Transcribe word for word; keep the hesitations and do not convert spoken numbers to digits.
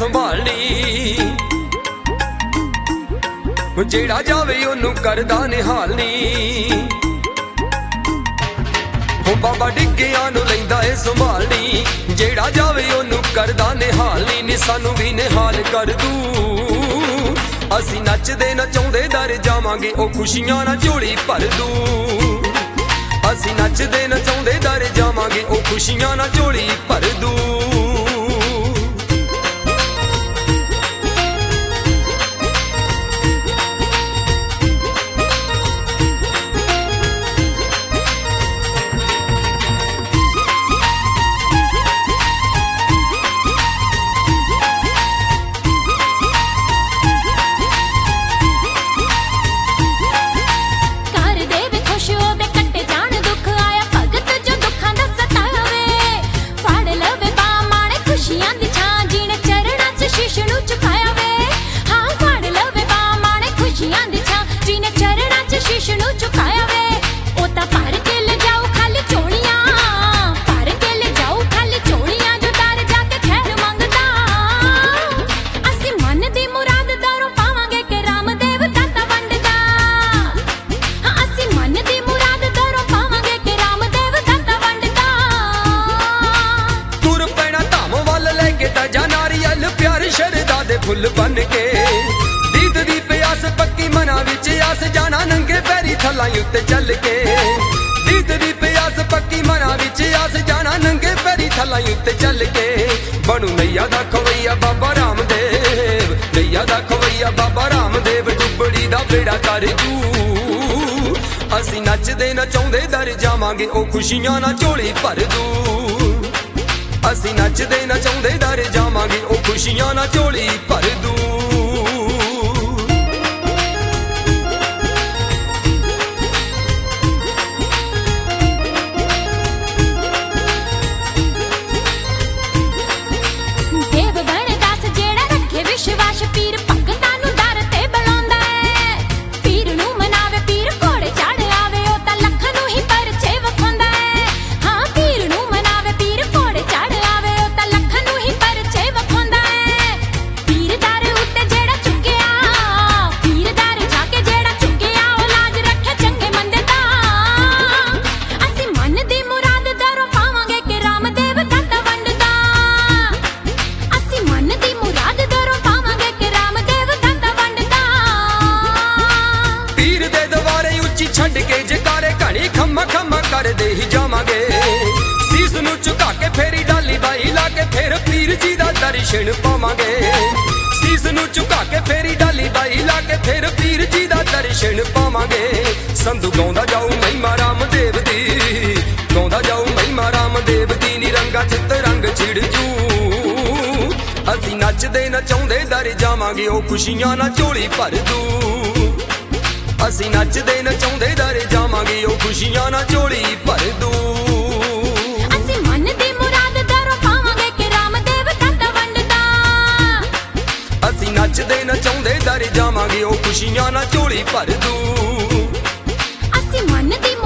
संभालनी, जेड़ा जावे ओनू करदा निहालनी। बाबा डिग्गियां नू लैंदा है संभालनी, जेड़ा जावे ओनू करदा निहालनी। नी सानू भी निहाल कर दू, असी नचदे नचाउंदे दर जावांगे ओ खुशियां ना झोली भर दू। असी नचदे नचाउंदे दर जावांगे ओ खुशियां ना झोली भर दू। फुल बन के दीद दी प्यास पक्की मना विच आस, जाना नंगे पैरी थलाई उत्ते चल के। दीद दी प्यास पक्की मना विच आस, जाना नंगे पैरी थलाई उत्ते चल के। बनू नैया दा खवैया बाबा रामदेव, नैया दा खवैया बाबा रामदेव, डुबड़ी दा बेड़ा कर दू। असी नचदे नचाउंदे दर जावांगे ओ खुशियां ना झोली भर दू। असी नचदे नचाउंदे दर जावांगे ओ खुशियां ना झोली भर दू। छड़ के जकारे घनी खम्मा खम्मा कर दे ही जावांगे। सीस नू झुका के फेरी डाली बाई ला के फिर पीर जी दा दर्शन पावांगे। सीस नू झुका के फेरी डाली बाई ला के फिर पीर जी दा दर्शन पावांगे। संधू गाउंदा जाऊ महिमा रामदेव दी, गाउंदा जाऊ महिमा रामदेव दी, नी रंगा चित रंग छिड़ जू। असी नचदे नचाउंदे दर जावांगे ओ खुशियां ना झोली भर दू। असी नचदे नचाउंदे दर जावांगे ओ खुशियां ना झोली भर दू। असी मन दी मुराद दरों पावांगे कि रामदेव दत्त वंडदा। असी नचदे नचाउंदे दर जावांगे ओ खुशियां ना झोली भर दू। असी मन दी